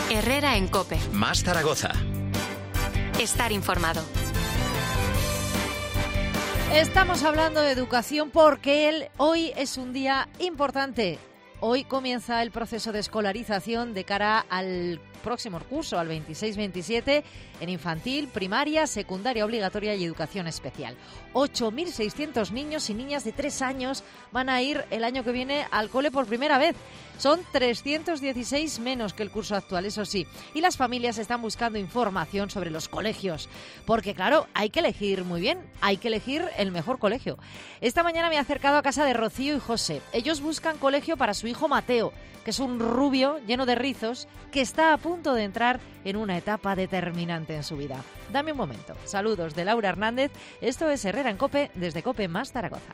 Herrera en COPE. Más Zaragoza. Estar informado. Estamos hablando de educación porque hoy es un día importante. Hoy comienza el proceso de escolarización de cara al próximo curso, al 26-27, en infantil, primaria, secundaria obligatoria y educación especial. 8.600 niños y niñas de 3 años van a ir el año que viene al cole por primera vez. Son 316 menos que el curso actual, eso sí. Y las familias están buscando información sobre los colegios. Porque, claro, hay que elegir muy bien, hay que elegir el mejor colegio. Esta mañana me he acercado a casa de Rocío y José. Ellos buscan colegio para su hijo Mateo, que es un rubio lleno de rizos que está a punto de entrar en una etapa determinante en su vida. Dame un momento. Saludos de Laura Hernández. Esto es Herrera en COPE, desde COPE Más Zaragoza.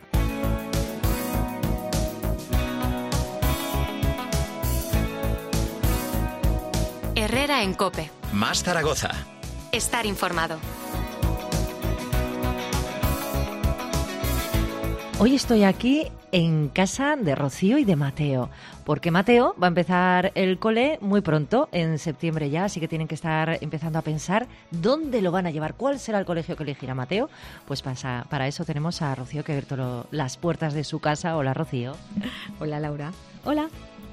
Herrera en COPE. Más Zaragoza. Estar informado. Hoy estoy aquí en casa de Rocío y de Mateo, porque Mateo va a empezar el cole muy pronto, en septiembre ya, así que tienen que estar empezando a pensar dónde lo van a llevar, cuál será el colegio que elegirá Mateo. Pues para eso tenemos a Rocío que ha abierto las puertas de su casa. Hola, Rocío. Hola, Laura. Hola.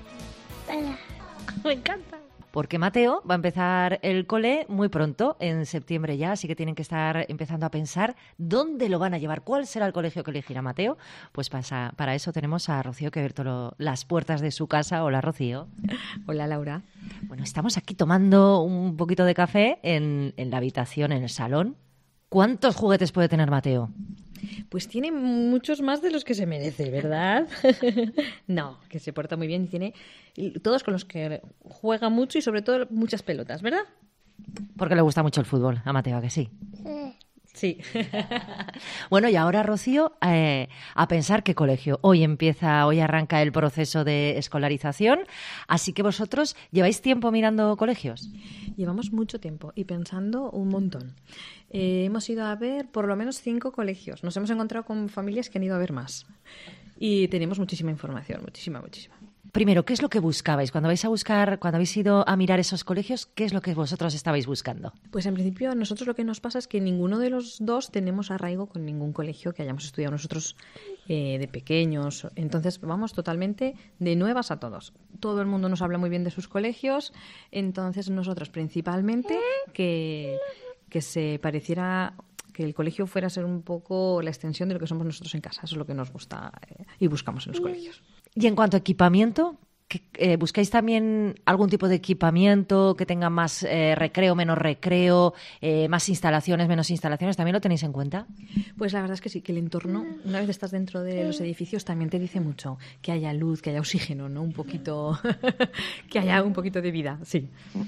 Hola. Me encanta. Porque Mateo va a empezar el cole muy pronto, en septiembre ya, así que tienen que estar empezando a pensar dónde lo van a llevar, cuál será el colegio que elegirá Mateo. Pues para eso tenemos a Rocío que ha abierto las puertas de su casa. Hola, Rocío. Hola, Laura. Bueno, estamos aquí tomando un poquito de café en la habitación, en el salón. ¿Cuántos juguetes puede tener Mateo? Pues tiene muchos más de los que se merece, ¿verdad? No, que se porta muy bien y tiene todos con los que juega mucho y sobre todo muchas pelotas, ¿verdad? Porque le gusta mucho el fútbol, a Mateo, ¿a que sí? Sí. Bueno, y ahora, Rocío, a pensar qué colegio. Hoy arranca el proceso de escolarización, así que vosotros lleváis tiempo mirando colegios. Llevamos mucho tiempo y pensando un montón. Hemos ido a ver por lo menos 5 colegios. Nos hemos encontrado con familias que han ido a ver más. Y tenemos muchísima información, muchísima. Primero, ¿qué es lo que buscabais? Cuando habéis ido a mirar esos colegios, ¿qué es lo que vosotros estabais buscando? Pues en principio a nosotros lo que nos pasa es que ninguno de los dos tenemos arraigo con ningún colegio que hayamos estudiado nosotros de pequeños. Entonces vamos totalmente de nuevas a todos. Todo el mundo nos habla muy bien de sus colegios. Entonces nosotros principalmente que se pareciera, que el colegio fuera a ser un poco la extensión de lo que somos nosotros en casa. Eso es lo que nos gusta y buscamos en los colegios. Y en cuanto a equipamiento, ¿buscáis también algún tipo de equipamiento que tenga más recreo, menos recreo, más instalaciones, menos instalaciones? ¿También lo tenéis en cuenta? Pues la verdad es que sí, que el entorno, una vez estás dentro de los edificios, también te dice mucho. Que haya luz, que haya oxígeno, ¿no? Un poquito, que haya un poquito de vida, sí.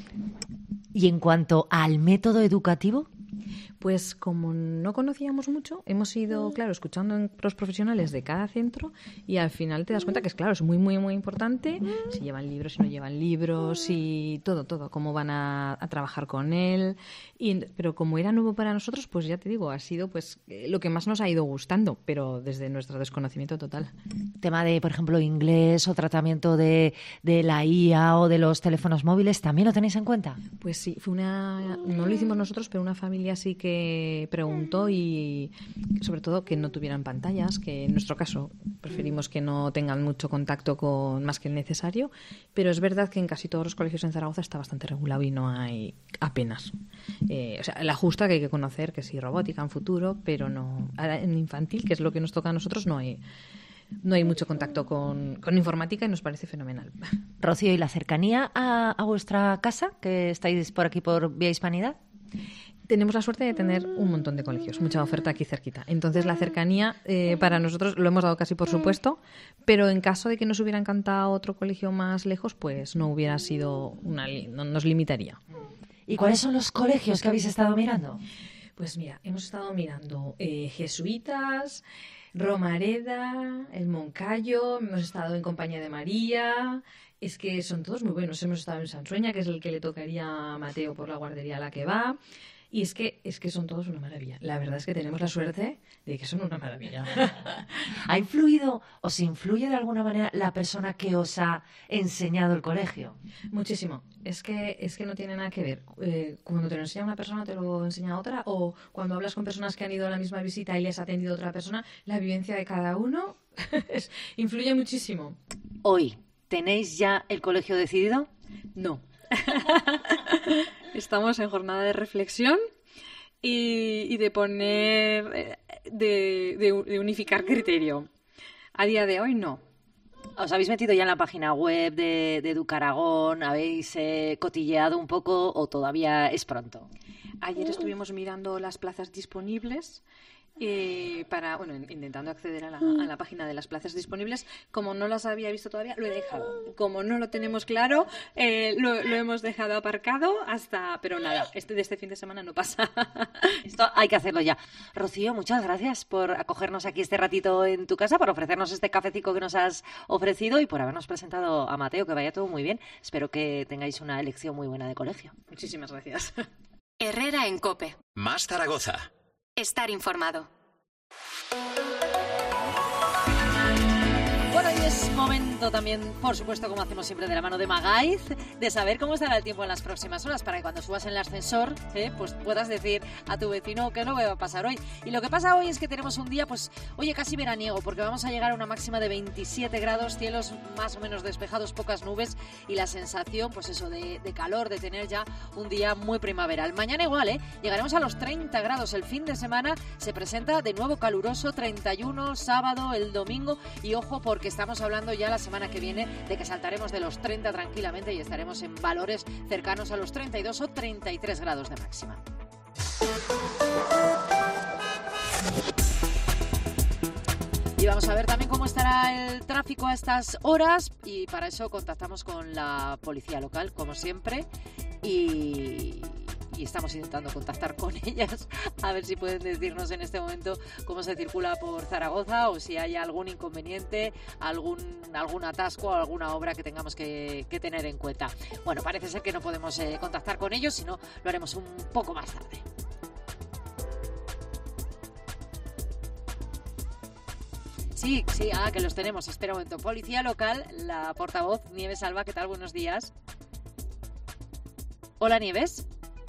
Y en cuanto al método educativo, pues como no conocíamos mucho, hemos ido, claro, escuchando a los profesionales de cada centro y al final te das cuenta que es muy, muy, muy importante si llevan libros, si no llevan libros, y todo, cómo van a trabajar con él. Pero como era nuevo para nosotros, pues ya te digo, ha sido pues lo que más nos ha ido gustando, pero desde nuestro desconocimiento total. Tema de, por ejemplo, inglés o tratamiento de la IA o de los teléfonos móviles, ¿también lo tenéis en cuenta? Pues sí, no lo hicimos nosotros, pero una familia sí que preguntó, y sobre todo que no tuvieran pantallas, que en nuestro caso preferimos que no tengan mucho contacto con más que el necesario, pero es verdad que en casi todos los colegios en Zaragoza está bastante regulado y no hay apenas. La justa que hay que conocer, que sí, robótica en futuro, pero no. Ahora, en infantil, que es lo que nos toca a nosotros, no hay mucho contacto con informática y nos parece fenomenal. Rocío, ¿y la cercanía a vuestra casa, que estáis por aquí por Vía Hispanidad? Tenemos la suerte de tener un montón de colegios, mucha oferta aquí cerquita. Entonces la cercanía para nosotros lo hemos dado casi por supuesto, pero en caso de que nos hubiera encantado otro colegio más lejos, pues no hubiera sido no nos limitaría. ¿Y cuáles son los colegios que habéis estado mirando? Pues mira, hemos estado mirando Jesuitas, Romareda, el Moncayo, hemos estado en Compañía de María. Es que son todos muy buenos. Hemos estado en Sansueña, que es el que le tocaría a Mateo por la guardería a la que va. Y es que son todos una maravilla. La verdad es que tenemos la suerte de que son una maravilla. ¿Ha influido, os influye de alguna manera la persona que os ha enseñado el colegio? Muchísimo. Es que no tiene nada que ver. Cuando te lo enseña una persona, te lo enseña otra, o cuando hablas con personas que han ido a la misma visita y les ha atendido otra persona, la vivencia de cada uno influye muchísimo. Hoy, ¿tenéis ya el colegio decidido? No. Estamos en jornada de reflexión y de poner, de unificar criterio. A día de hoy no. ¿Os habéis metido ya en la página web de Educaragón? ¿Habéis cotilleado un poco o todavía es pronto? Ayer estuvimos mirando las plazas disponibles intentando acceder a la página de las plazas disponibles. Como no las había visto todavía, lo he dejado. Como no lo tenemos claro, lo hemos dejado aparcado pero nada, de este fin de semana no pasa. Esto hay que hacerlo ya. Rocío, muchas gracias por acogernos aquí este ratito en tu casa, por ofrecernos este cafecito que nos has ofrecido y por habernos presentado a Mateo. Que vaya todo muy bien. Espero que tengáis una elección muy buena de colegio. Muchísimas gracias. Herrera en COPE. Más Zaragoza. Estar informado. Bueno, y es momento también, por supuesto, como hacemos siempre de la mano de Magaiz, de saber cómo estará el tiempo en las próximas horas para que cuando subas en el ascensor, pues puedas decir a tu vecino qué es lo que va a pasar hoy. Y lo que pasa hoy es que tenemos un día, pues, casi veraniego, porque vamos a llegar a una máxima de 27 grados, cielos más o menos despejados, pocas nubes y la sensación, pues eso, de calor, de tener ya un día muy primaveral. Mañana igual, llegaremos a los 30 grados. El fin de semana se presenta de nuevo caluroso, 31 sábado, el domingo, y ojo porque estamos hablando ya la semana que viene de que saltaremos de los 30 tranquilamente y estaremos en valores cercanos a los 32 o 33 grados de máxima. Y vamos a ver también cómo estará el tráfico a estas horas y para eso contactamos con la policía local, como siempre, y estamos intentando contactar con ellas a ver si pueden decirnos en este momento cómo se circula por Zaragoza o si hay algún inconveniente, algún atasco o alguna obra que tengamos que tener en cuenta. Bueno, parece ser que no podemos contactar con ellos, sino lo haremos un poco más tarde. Sí, que los tenemos. Espera un momento. Policía local, la portavoz Nieves Alba, ¿qué tal? Buenos días. Hola, Nieves.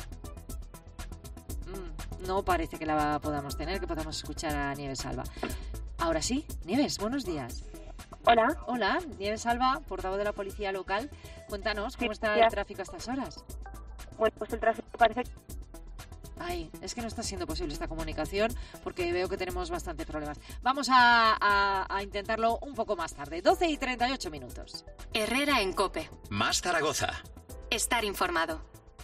No parece que la podamos tener, que podamos escuchar a Nieves Alba. Ahora sí, Nieves, buenos días. Hola. Hola, Nieves Alba, portavoz de la policía local. Cuéntanos, ¿cómo está el tráfico a estas horas? Bueno, pues el tráfico parece... Ay, es que no está siendo posible esta comunicación porque veo que tenemos bastantes problemas. Vamos a intentarlo un poco más tarde. 12:38. Herrera en COPE. Más Zaragoza. Estar informado.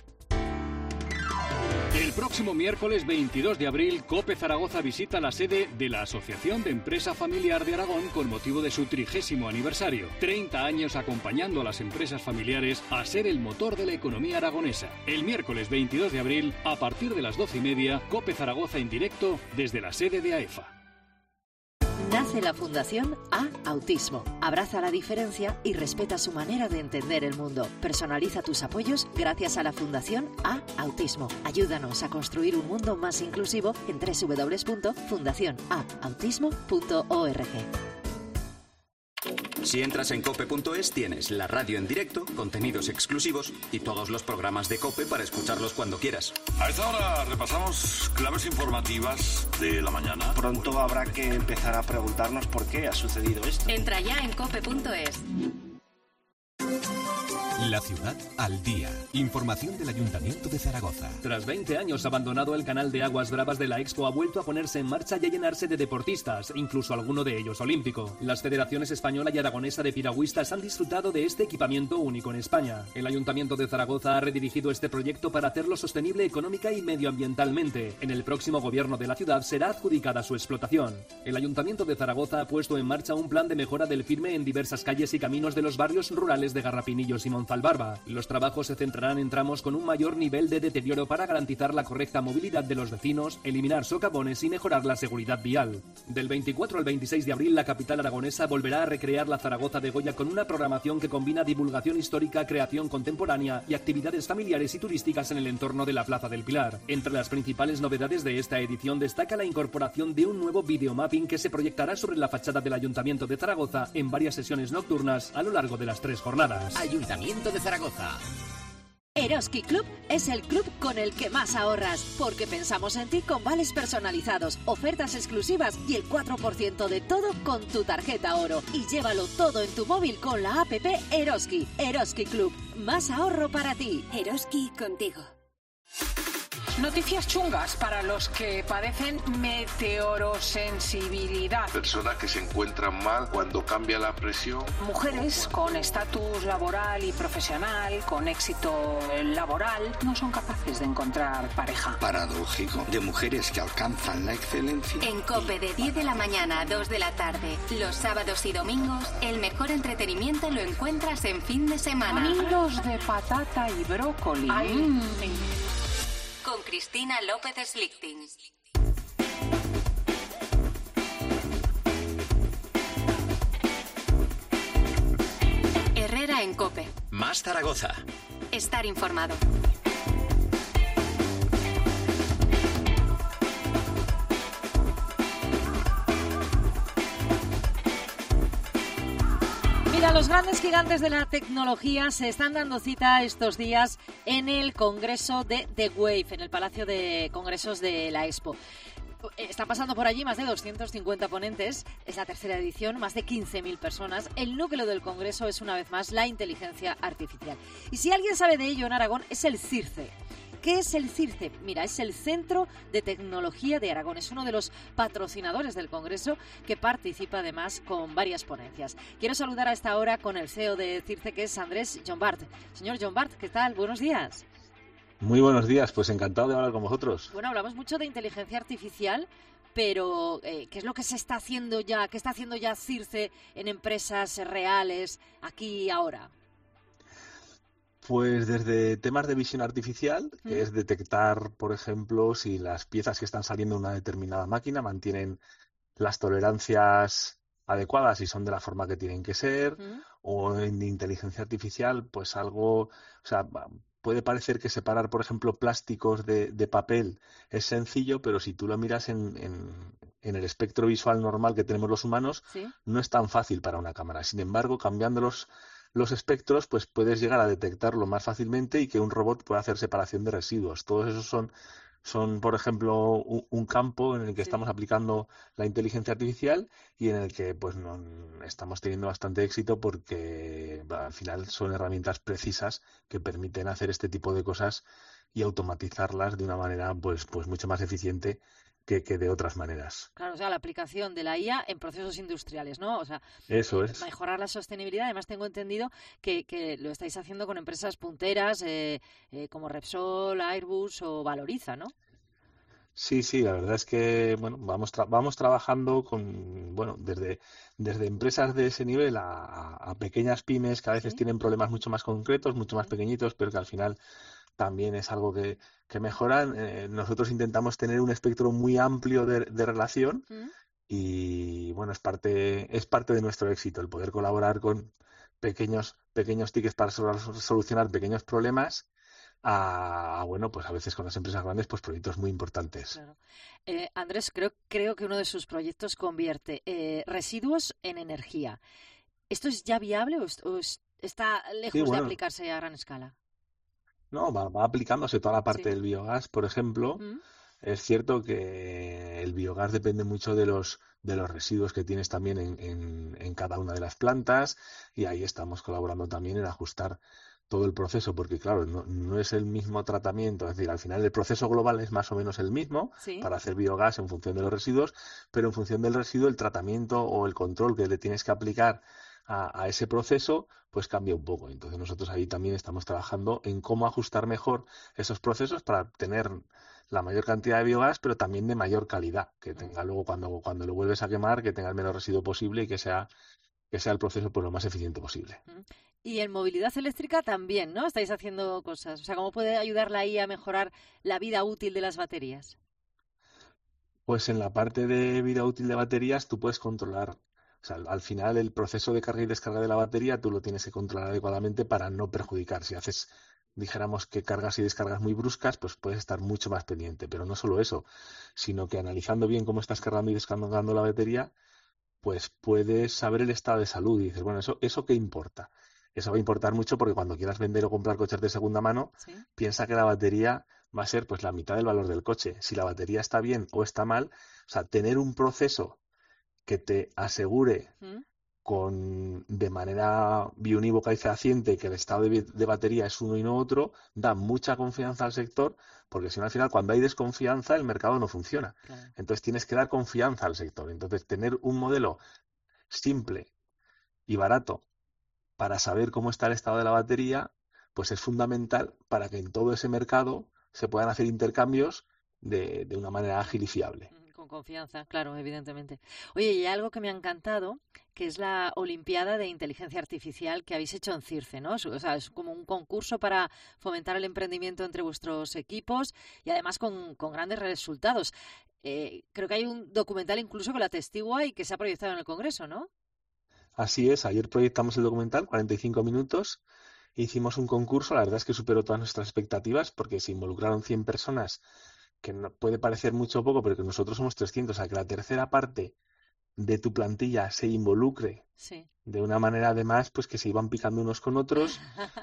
El próximo miércoles 22 de abril, COPE Zaragoza visita la sede de la Asociación de Empresa Familiar de Aragón con motivo de su 30º aniversario. 30 años acompañando a las empresas familiares a ser el motor de la economía aragonesa. El miércoles 22 de abril, a partir de las 12:30, COPE Zaragoza en directo desde la sede de AEFA. Nace la Fundación A Autismo. Abraza la diferencia y respeta su manera de entender el mundo. Personaliza tus apoyos gracias a la Fundación A Autismo. Ayúdanos a construir un mundo más inclusivo en www.fundacionaautismo.org. Si entras en cope.es tienes la radio en directo, contenidos exclusivos y todos los programas de COPE para escucharlos cuando quieras. A esta hora repasamos claves informativas de la mañana. Pronto habrá que empezar a preguntarnos por qué ha sucedido esto. Entra ya en cope.es. La ciudad al día. Información del Ayuntamiento de Zaragoza. Tras 20 años abandonado, el canal de aguas bravas de la Expo ha vuelto a ponerse en marcha y a llenarse de deportistas, incluso alguno de ellos olímpico. Las federaciones española y aragonesa de piragüistas han disfrutado de este equipamiento único en España. El Ayuntamiento de Zaragoza ha redirigido este proyecto para hacerlo sostenible económica y medioambientalmente. En el próximo gobierno de la ciudad será adjudicada su explotación. El Ayuntamiento de Zaragoza ha puesto en marcha un plan de mejora del firme en diversas calles y caminos de los barrios rurales de Garrapinillos y Monzón. Zaragoza-Albarba. Los trabajos se centrarán en tramos con un mayor nivel de deterioro para garantizar la correcta movilidad de los vecinos, eliminar socavones y mejorar la seguridad vial. Del 24 al 26 de abril, la capital aragonesa volverá a recrear la Zaragoza de Goya con una programación que combina divulgación histórica, creación contemporánea y actividades familiares y turísticas en el entorno de la Plaza del Pilar. Entre las principales novedades de esta edición destaca la incorporación de un nuevo videomapping que se proyectará sobre la fachada del Ayuntamiento de Zaragoza en varias sesiones nocturnas a lo largo de las 3 jornadas. Ayuntamiento de Zaragoza. Eroski Club es el club con el que más ahorras, porque pensamos en ti con vales personalizados, ofertas exclusivas y el 4% de todo con tu tarjeta oro. Y llévalo todo en tu móvil con la app Eroski. Eroski Club, más ahorro para ti. Eroski contigo. Noticias chungas para los que padecen meteorosensibilidad. Personas que se encuentran mal cuando cambia la presión. Mujeres con estatus laboral y profesional, con éxito laboral, no son capaces de encontrar pareja. Paradójico, de mujeres que alcanzan la excelencia. En COPE de 10 de la mañana a 2 de la tarde, los sábados y domingos, el mejor entretenimiento lo encuentras en fin de semana. Nidos de patata y brócoli. Con Cristina López Slichting. Herrera en COPE. Más Zaragoza. Estar informado. Mira, los grandes gigantes de la tecnología se están dando cita estos días en el Congreso de The Wave, en el Palacio de Congresos de la Expo. Están pasando por allí más de 250 ponentes, es la tercera edición, más de 15.000 personas. El núcleo del Congreso es, una vez más, la inteligencia artificial. Y si alguien sabe de ello en Aragón, es el CIRCE. ¿Qué es el CIRCE? Mira, es el Centro de Tecnología de Aragón. Es uno de los patrocinadores del Congreso que participa además con varias ponencias. Quiero saludar a esta hora con el CEO de CIRCE, que es Andrés Llombart. Señor Llombart, ¿qué tal? Buenos días. Muy buenos días, pues encantado de hablar con vosotros. Bueno, hablamos mucho de inteligencia artificial, pero ¿qué es lo que se está haciendo ya? ¿Qué está haciendo ya CIRCE en empresas reales aquí y ahora? Pues desde temas de visión artificial, que es detectar, por ejemplo, si las piezas que están saliendo de una determinada máquina mantienen las tolerancias adecuadas y son de la forma que tienen que ser, o en inteligencia artificial, pues algo, o sea, puede parecer que separar, por ejemplo, plásticos de papel es sencillo, pero si tú lo miras en el espectro visual normal que tenemos los humanos, no es tan fácil para una cámara. Sin embargo, cambiando los espectros, pues puedes llegar a detectarlo más fácilmente y que un robot pueda hacer separación de residuos. Todos esos son por ejemplo, un campo en el que estamos aplicando la inteligencia artificial y en el que pues estamos teniendo bastante éxito porque al final son herramientas precisas que permiten hacer este tipo de cosas y automatizarlas de una manera pues mucho más eficiente que de otras maneras. Claro, o sea, la aplicación de la IA en procesos industriales, ¿no? O sea, eso es. Mejorar la sostenibilidad. Además, tengo entendido que lo estáis haciendo con empresas punteras como Repsol, Airbus o Valoriza, ¿no? Sí, la verdad es que bueno, vamos trabajando con desde empresas de ese nivel a pequeñas pymes que a veces tienen problemas mucho más concretos, mucho más pequeñitos, pero que al final también es algo que mejoran. Nosotros intentamos tener un espectro muy amplio de relación y bueno, es parte de nuestro éxito el poder colaborar con pequeños tickets para solucionar pequeños problemas bueno, pues a veces con las empresas grandes, pues proyectos muy importantes. Claro. Andrés, creo que uno de sus proyectos convierte residuos en energía. ¿Esto es ya viable o está lejos de aplicarse a gran escala? No, va aplicándose toda la parte del biogás, por ejemplo. Es cierto que el biogás depende mucho de los residuos que tienes también en cada una de las plantas y ahí estamos colaborando también en ajustar todo el proceso, porque claro, no es el mismo tratamiento, es decir, al final el proceso global es más o menos el mismo para hacer biogás en función de los residuos, pero en función del residuo el tratamiento o el control que le tienes que aplicar a ese proceso, pues cambia un poco. Entonces nosotros ahí también estamos trabajando en cómo ajustar mejor esos procesos para obtener la mayor cantidad de biogás, pero también de mayor calidad, que tenga luego cuando lo vuelves a quemar, que tenga el menor residuo posible y que sea el proceso pues lo más eficiente posible. Y en movilidad eléctrica también, ¿no? Estáis haciendo cosas. O sea, ¿cómo puede ayudar la IA a mejorar la vida útil de las baterías? Pues en la parte de vida útil de baterías tú puedes controlar, o sea, al final el proceso de carga y descarga de la batería tú lo tienes que controlar adecuadamente para no perjudicar. Si haces, dijéramos que cargas y descargas muy bruscas, pues puedes estar mucho más pendiente. Pero no solo eso, sino que analizando bien cómo estás cargando y descargando la batería, pues puedes saber el estado de salud y dices, bueno, ¿eso qué importa? Eso va a importar mucho porque cuando quieras vender o comprar coches de segunda mano, ¿sí? Piensa que la batería va a ser pues la mitad del valor del coche. Si la batería está bien o está mal, o sea, tener un proceso que te asegure de manera biunívoca y fehaciente que el estado de batería es uno y no otro, da mucha confianza al sector, porque si no al final cuando hay desconfianza el mercado no funciona. Claro. Entonces tienes que dar confianza al sector. Entonces tener un modelo simple y barato para saber cómo está el estado de la batería, pues es fundamental para que en todo ese mercado se puedan hacer intercambios de una manera ágil y fiable. Con confianza, claro, evidentemente. Oye, y algo que me ha encantado, que es la Olimpiada de Inteligencia Artificial que habéis hecho en CIRCE, ¿no? O sea, es como un concurso para fomentar el emprendimiento entre vuestros equipos y además con grandes resultados. Creo que hay un documental incluso que lo atestigua y que se ha proyectado en el Congreso, ¿no? Así es, ayer proyectamos el documental, 45 minutos, hicimos un concurso, la verdad es que superó todas nuestras expectativas porque se involucraron 100 personas, que no, puede parecer mucho o poco, pero que nosotros somos 300, o sea, que la tercera parte de tu plantilla se involucre de una manera además pues que se iban picando unos con otros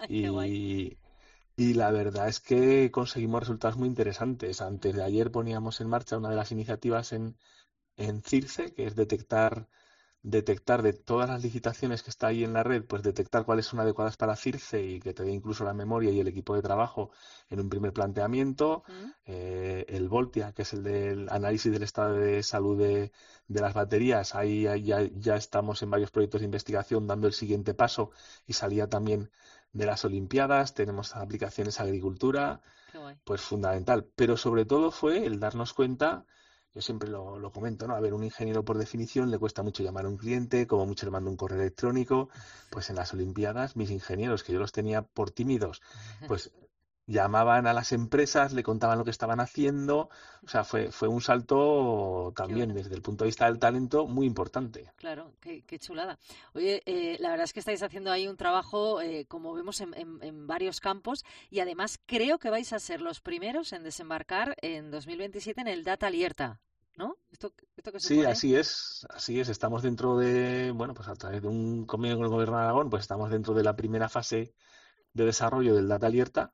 y la verdad es que conseguimos resultados muy interesantes. Antes de ayer poníamos en marcha una de las iniciativas en CIRCE, que es detectar de todas las licitaciones que está ahí en la red, pues detectar cuáles son adecuadas para CIRCE y que te dé incluso la memoria y el equipo de trabajo en un primer planteamiento. El Voltia, que es el del análisis del estado de salud de las baterías, ahí ya estamos en varios proyectos de investigación dando el siguiente paso y salía también de las Olimpiadas. Tenemos aplicaciones a agricultura, pues fundamental. Pero sobre todo fue el darnos cuenta. Yo siempre lo comento, ¿no? A ver, un ingeniero por definición le cuesta mucho llamar a un cliente, como mucho le manda un correo electrónico. Pues en las Olimpiadas, mis ingenieros, que yo los tenía por tímidos, pues llamaban a las empresas, le contaban lo que estaban haciendo. O sea, fue un salto también desde el punto de vista del talento muy importante. Claro, qué chulada. Oye, la verdad es que estáis haciendo ahí un trabajo, como vemos, en varios campos y además creo que vais a ser los primeros en desembarcar en 2027 en el Data Alerta, ¿no? ¿Esto qué supone? Sí, así es. Estamos dentro de, bueno, pues a través de un convenio con el Gobierno de Aragón, pues estamos dentro de la primera fase de desarrollo del Data Alerta.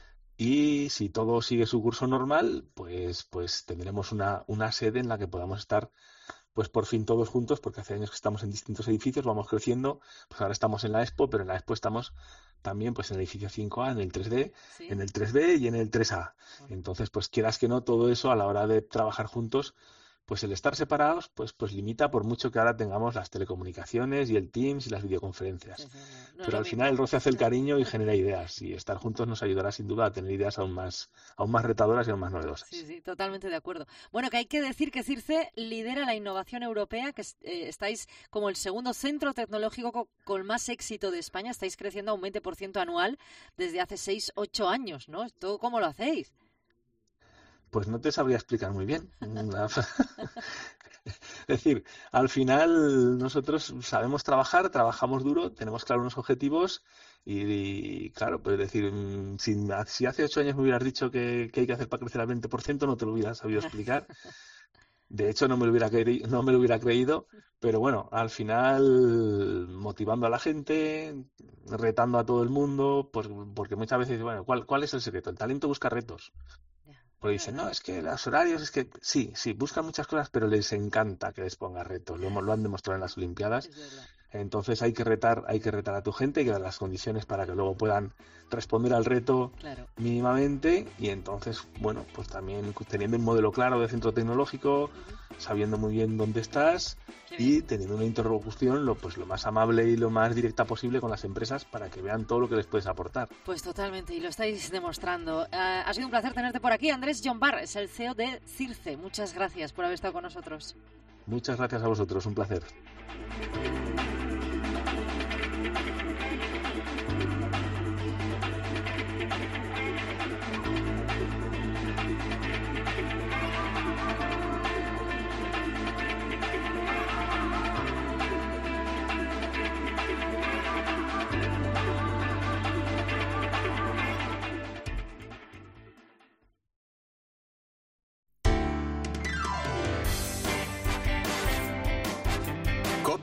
Y si todo sigue su curso normal, pues tendremos una sede en la que podamos estar pues por fin todos juntos, porque hace años que estamos en distintos edificios, vamos creciendo, pues ahora estamos en la Expo, pero en la Expo estamos también pues en el edificio 5A, en el 3D, en el 3B y en el 3A. Entonces, pues quieras que no, todo eso a la hora de trabajar juntos, pues el estar separados pues limita, por mucho que ahora tengamos las telecomunicaciones y el Teams y las videoconferencias. Pero al final el roce hace el cariño y genera ideas, y estar juntos nos ayudará sin duda a tener ideas aún más retadoras y aún más novedosas. Sí, totalmente de acuerdo. Bueno, que hay que decir que CIRCE lidera la innovación europea, que estáis como el segundo centro tecnológico con más éxito de España, estáis creciendo a un 20% anual desde hace 6-8 años, ¿no? ¿Todo cómo lo hacéis? Pues no te sabría explicar muy bien. Es decir, al final nosotros sabemos trabajar, trabajamos duro, tenemos claro unos objetivos y claro, pues decir, si hace 8 años me hubieras dicho que hay que hacer para crecer al 20%, no te lo hubiera sabido explicar. De hecho, no me lo hubiera creído, pero bueno, al final motivando a la gente, retando a todo el mundo, pues porque muchas veces, bueno, ¿cuál es el secreto? El talento busca retos. Porque dicen, no, es que los horarios, es que sí, buscan muchas cosas, pero les encanta que les ponga retos. Lo han demostrado en las Olimpiadas. Entonces hay que retar a tu gente, hay que dar las condiciones para que luego puedan responder al reto mínimamente. Y entonces, bueno, pues también teniendo un modelo claro de centro tecnológico, sabiendo muy bien dónde estás y teniendo una interlocución lo más amable y lo más directa posible con las empresas para que vean todo lo que les puedes aportar. Pues totalmente, y lo estáis demostrando. Ha sido un placer tenerte por aquí. Andrés Llombart es el CEO de CIRCE. Muchas gracias por haber estado con nosotros. Muchas gracias a vosotros, un placer.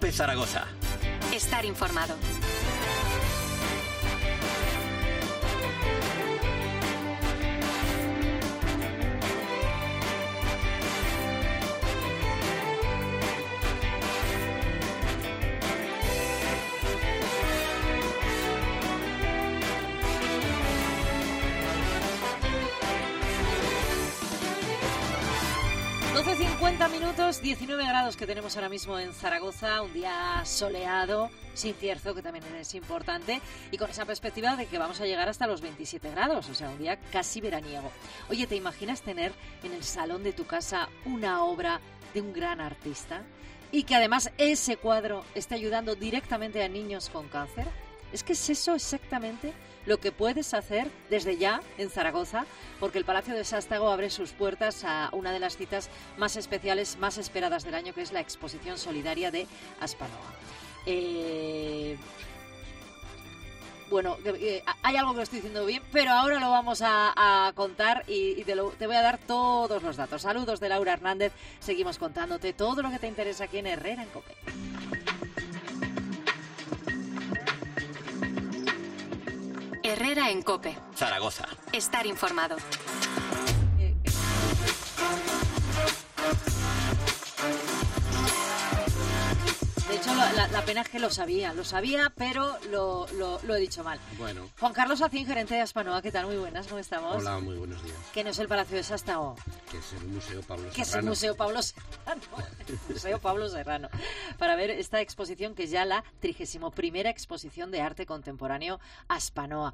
COPE Zaragoza. Estar informado. Minutos, 19 grados que tenemos ahora mismo en Zaragoza, un día soleado, sin cierzo, que también es importante, y con esa perspectiva de que vamos a llegar hasta los 27 grados, o sea, un día casi veraniego. Oye, ¿te imaginas tener en el salón de tu casa una obra de un gran artista y que además ese cuadro esté ayudando directamente a niños con cáncer? Es que es eso exactamente lo que puedes hacer desde ya en Zaragoza, porque el Palacio de Sástago abre sus puertas a una de las citas más especiales, más esperadas del año, que es la Exposición Solidaria de Aspanoa. Bueno, hay algo que lo estoy diciendo bien, pero ahora lo vamos a contar y te voy a dar todos los datos. Saludos de Laura Hernández, seguimos contándote todo lo que te interesa aquí en Herrera en COPE. Herrera en COPE. Zaragoza. Estar informado. De hecho, la pena es que lo sabía, pero lo he dicho mal. Bueno. Juan Carlos Acín, gerente de Aspanoa, ¿qué tal? Muy buenas, ¿cómo estamos? Hola, muy buenos días. Que no es el Palacio de Sástago. Que es el Museo Pablo Serrano. Que es el Museo Pablo Serrano. Museo Pablo Serrano. Para ver esta exposición, que es ya la 31ª exposición de arte contemporáneo Aspanoa.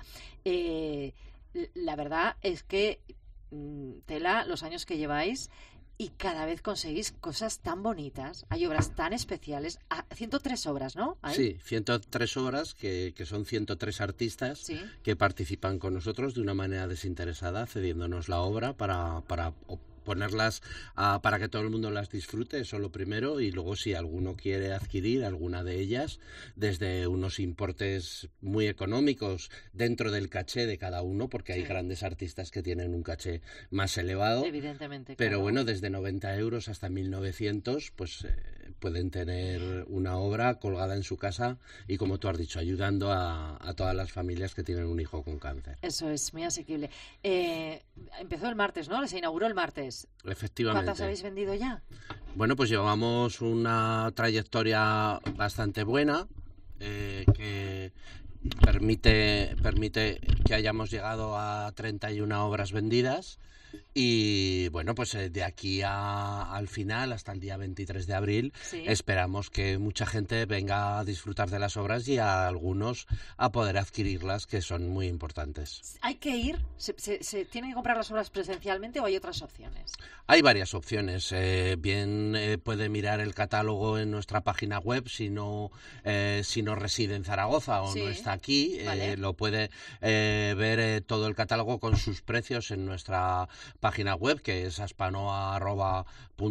La verdad es que, tela, los años que lleváis... Y cada vez conseguís cosas tan bonitas, hay obras tan especiales, 103 obras, ¿no? ¿Ahí? Sí, 103 obras que son 103 artistas ¿sí? que participan con nosotros de una manera desinteresada, cediéndonos la obra para ponerlas para que todo el mundo las disfrute, eso lo primero, y luego si alguno quiere adquirir alguna de ellas, desde unos importes muy económicos dentro del caché de cada uno, porque hay grandes artistas que tienen un caché más elevado, evidentemente, pero claro. Bueno, desde 90 euros hasta 1.900, pues pueden tener una obra colgada en su casa y, como tú has dicho, ayudando a todas las familias que tienen un hijo con cáncer. Eso es muy asequible. Empezó el martes, ¿no? Se inauguró el martes. Efectivamente. ¿Cuántas habéis vendido ya? Bueno, pues llevamos una trayectoria bastante buena que permite que hayamos llegado a 31 obras vendidas. Y bueno, pues de aquí al final, hasta el día 23 de abril, ¿sí? Esperamos que mucha gente venga a disfrutar de las obras y a algunos a poder adquirirlas, que son muy importantes. ¿Hay que ir? ¿Se tienen que comprar las obras presencialmente o hay otras opciones? Hay varias opciones. Puede mirar el catálogo en nuestra página web si no reside en Zaragoza o sí, no está aquí. Vale. Lo puede ver todo el catálogo con sus precios en nuestra página web, que es aspanoa.org,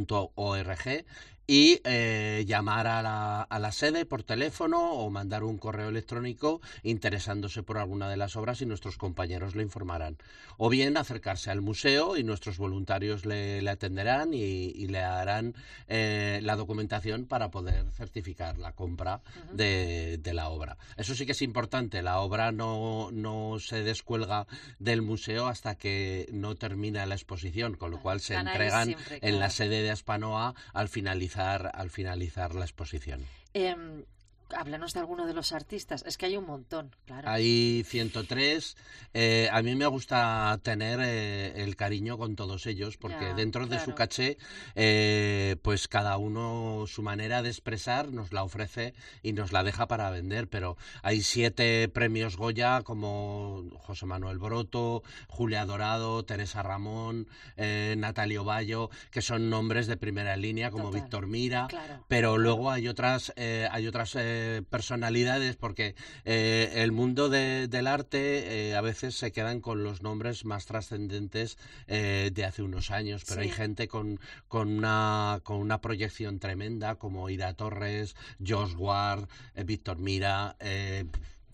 y llamar a la sede por teléfono o mandar un correo electrónico interesándose por alguna de las obras y nuestros compañeros le informarán. O bien acercarse al museo y nuestros voluntarios le atenderán y le harán la documentación para poder certificar la compra de la obra. Eso sí que es importante, la obra no se descuelga del museo hasta que no termina la exposición, con lo cual se entregan siempre, claro, en la sede de Aspanoa al finalizar la exposición. Háblanos de alguno de los artistas. Es que hay un montón, claro. Hay 103. A mí me gusta tener el cariño con todos ellos, porque dentro de su caché, pues cada uno su manera de expresar nos la ofrece y nos la deja para vender. Pero hay 7 premios Goya, como José Manuel Broto, Julia Dorado, Teresa Ramón, Natalio Bayo, que son nombres de primera línea, como Víctor Mira. Claro. Pero luego hay otras personalidades, porque el mundo del arte a veces se quedan con los nombres más trascendentes de hace unos años, pero hay gente con una proyección tremenda, como Ira Torres, Josh Ward, Víctor Mira,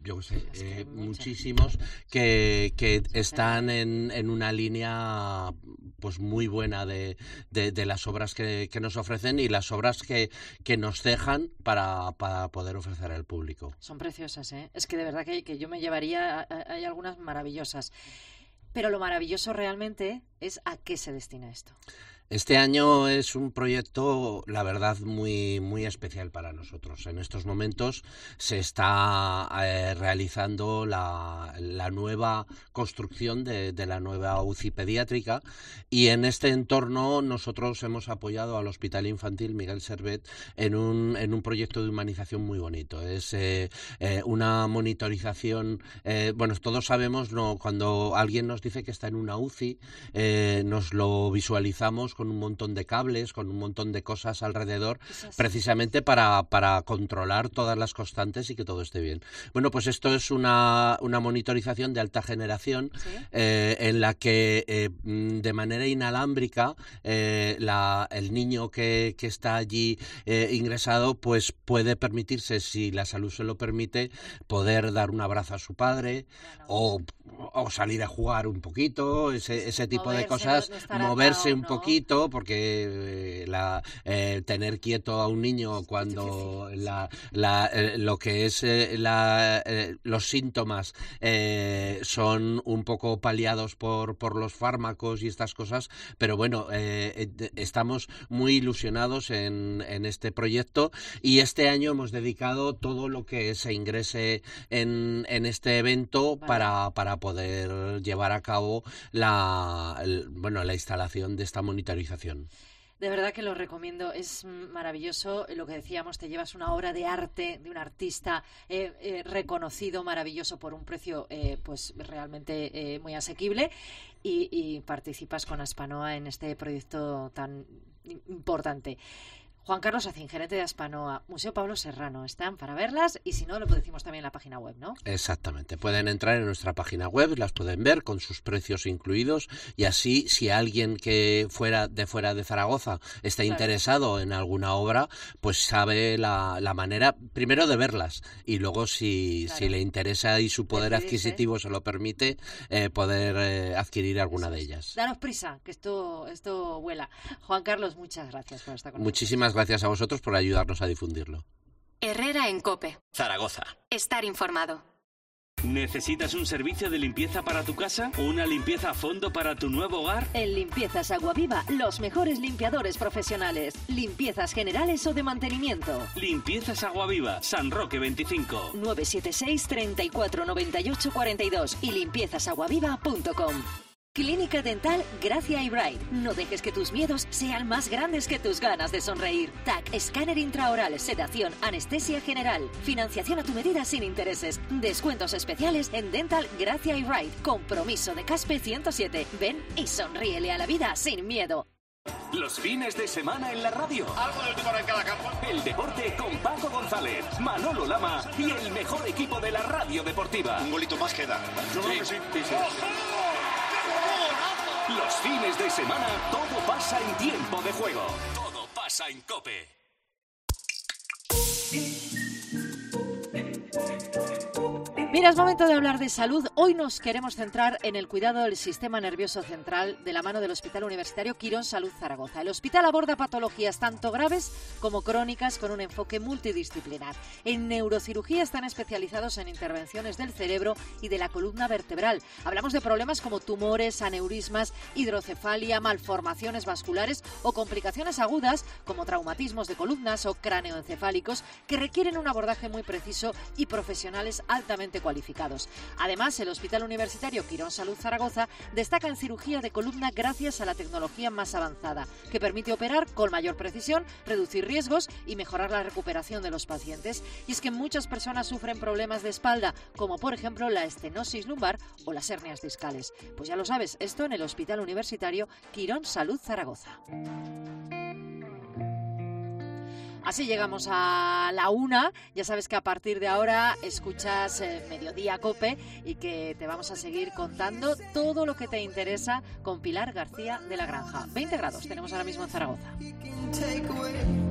yo sé, muchísimos que están en una línea pues muy buena de las obras que nos ofrecen y las obras que nos dejan para poder ofrecer al público. Son preciosas, ¿eh? Es que de verdad que yo me llevaría, hay algunas maravillosas. Pero lo maravilloso realmente es a qué se destina esto. Este año es un proyecto, la verdad, muy, muy especial para nosotros. En estos momentos se está realizando la nueva construcción de la nueva UCI pediátrica y en este entorno nosotros hemos apoyado al Hospital Infantil Miguel Servet en un proyecto de humanización muy bonito. Es una monitorización, bueno, todos sabemos, ¿no? Cuando alguien nos dice que está en una UCI, nos lo visualizamos con un montón de cables, con un montón de cosas alrededor, precisamente para controlar todas las constantes y que todo esté bien. Bueno, pues esto es una monitorización de alta generación, ¿sí? En la que de manera inalámbrica el niño que está allí ingresado pues puede permitirse, si la salud se lo permite, poder dar un abrazo a su padre o salir a jugar un poquito, ese tipo de cosas, moverse un poquito, porque tener quieto a un niño cuando lo que es los síntomas son un poco paliados por los fármacos y estas cosas, pero bueno, estamos muy ilusionados en este proyecto y este año hemos dedicado todo lo que se ingrese en este evento para poder llevar a cabo la instalación de esta monitorización. De verdad que lo recomiendo, es maravilloso. Lo que decíamos, te llevas una obra de arte de un artista reconocido, maravilloso, por un precio pues realmente muy asequible y participas con Aspanoa en este proyecto tan importante. Juan Carlos Acín, gerente de Aspanoa, Museo Pablo Serrano, están para verlas y si no, lo decimos también en la página web, ¿no? Exactamente, pueden entrar en nuestra página web, las pueden ver con sus precios incluidos y así si alguien que fuera de Zaragoza está interesado en alguna obra, pues sabe la manera primero de verlas y luego si le interesa y su poder adquisitivo se lo permite, poder adquirir alguna de ellas. Daros prisa, que esto vuela. Juan Carlos, muchas gracias por estar con nosotros. Muchísimas gracias a vosotros por ayudarnos a difundirlo. Herrera en COPE. Zaragoza. Estar informado. ¿Necesitas un servicio de limpieza para tu casa? ¿Una limpieza a fondo para tu nuevo hogar? En Limpiezas Aguaviva, los mejores limpiadores profesionales. Limpiezas generales o de mantenimiento. Limpiezas Aguaviva, San Roque 25. 976 34 98 42 y limpiezasaguaviva.com. Clínica Dental Gracia y Bright. No dejes que tus miedos sean más grandes que tus ganas de sonreír. TAC, escáner intraoral, sedación, anestesia general. Financiación a tu medida sin intereses. Descuentos especiales en Dental Gracia y Bright. Compromiso de Caspe 107. Ven y sonríele a la vida sin miedo. Los fines de semana en la radio. Algo del último en cada campo. El deporte con Paco González, Manolo Lama y el mejor equipo de la radio deportiva. Un golito más queda. Yo creo que sí. Los fines de semana todo pasa en tiempo de juego. Todo pasa en COPE. Mira, es momento de hablar de salud. Hoy nos queremos centrar en el cuidado del sistema nervioso central de la mano del Hospital Universitario Quirón Salud Zaragoza. El hospital aborda patologías tanto graves como crónicas con un enfoque multidisciplinar. En neurocirugía están especializados en intervenciones del cerebro y de la columna vertebral. Hablamos de problemas como tumores, aneurismas, hidrocefalia, malformaciones vasculares o complicaciones agudas como traumatismos de columnas o cráneoencefálicos que requieren un abordaje muy preciso y profesionales altamente cualificados. Además, el Hospital Universitario Quirón Salud Zaragoza destaca en cirugía de columna gracias a la tecnología más avanzada, que permite operar con mayor precisión, reducir riesgos y mejorar la recuperación de los pacientes. Y es que muchas personas sufren problemas de espalda, como por ejemplo la estenosis lumbar o las hernias discales. Pues ya lo sabes, esto en el Hospital Universitario Quirón Salud Zaragoza. Así llegamos a la 1. Ya sabes que a partir de ahora escuchas Mediodía COPE y que te vamos a seguir contando todo lo que te interesa con Pilar García de la Granja. 20 grados tenemos ahora mismo en Zaragoza.